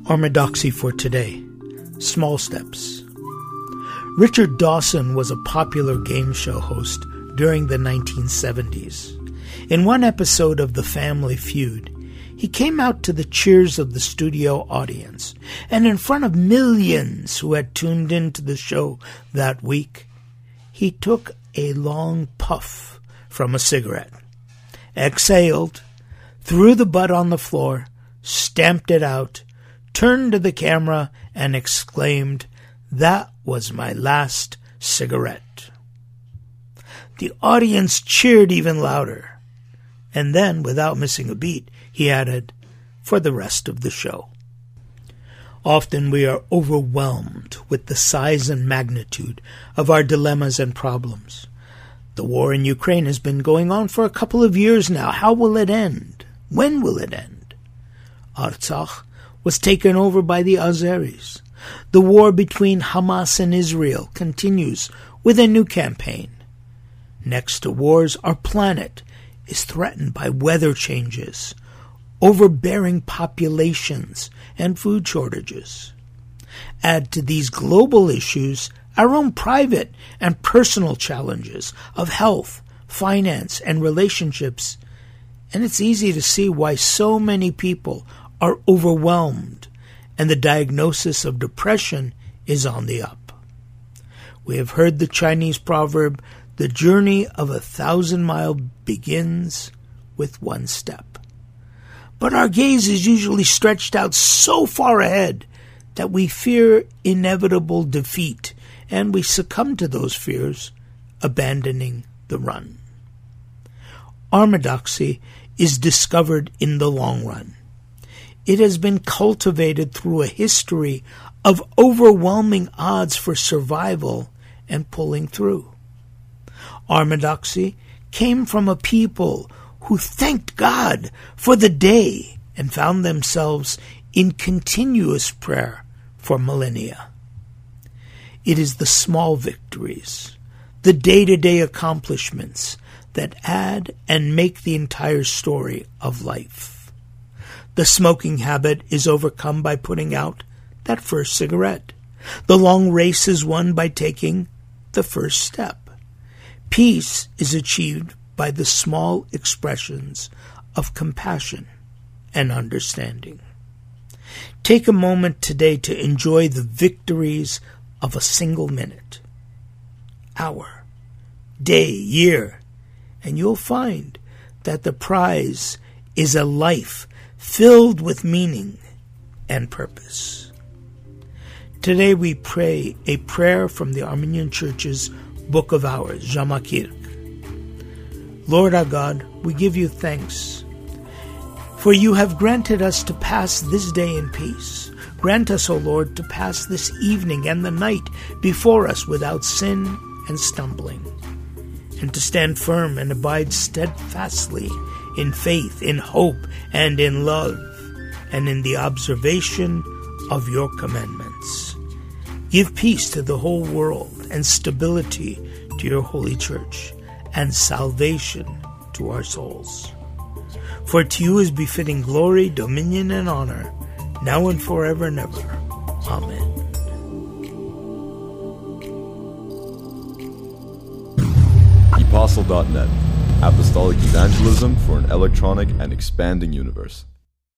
Orthodoxy for today. Small steps. Richard Dawson was a popular game show host during the 1970s. In one episode of The Family Feud, he came out to the cheers of the studio audience, and in front of millions who had tuned into the show that week, he took a long puff from a cigarette, exhaled, threw the butt on the floor, stamped it out, turned to the camera, and exclaimed, "That was my last cigarette." The audience cheered even louder, and then, without missing a beat, he added, "For the rest of the show." Often we are overwhelmed with the size and magnitude of our dilemmas and problems. The war in Ukraine has been going on for a couple of years now. How will it end? When will it end? Artsakh was taken over by the Azeris. The war between Hamas and Israel continues with a new campaign. Next to wars, our planet is threatened by weather changes, overbearing populations, and food shortages. Add to these global issues our own private and personal challenges of health, finance, and relationships, and it's easy to see why so many people are overwhelmed and the diagnosis of depression is on the up. We have heard the Chinese proverb, "The journey of 1,000 miles begins with one step." But our gaze is usually stretched out so far ahead that we fear inevitable defeat, and we succumb to those fears, abandoning the run. Orthodoxy is discovered in the long run. It has been cultivated through a history of overwhelming odds for survival and pulling through. Orthodoxy came from a people who thanked God for the day and found themselves in continuous prayer for millennia. It is the small victories, the day-to-day accomplishments that add and make the entire story of life. The smoking habit is overcome by putting out that first cigarette. The long race is won by taking the first step. Peace is achieved by the small expressions of compassion and understanding. Take a moment today to enjoy the victories of a single minute, hour, day, year, and you'll find that the prize is a life filled with meaning and purpose. Today we pray a prayer from the Armenian Church's Book of Hours, Zhamakirk. Lord our God, we give you thanks, for you have granted us to pass this day in peace. Grant us, O Lord, to pass this evening and the night before us without sin and stumbling, and to stand firm and abide steadfastly in faith, in hope, and in love, and in the observation of your commandments. Give peace to the whole world and stability to your holy church, and salvation to our souls. For to you is befitting glory, dominion, and honor, now and forever and ever. Amen. Apostle.net, Apostolic Evangelism for an electronic and expanding universe.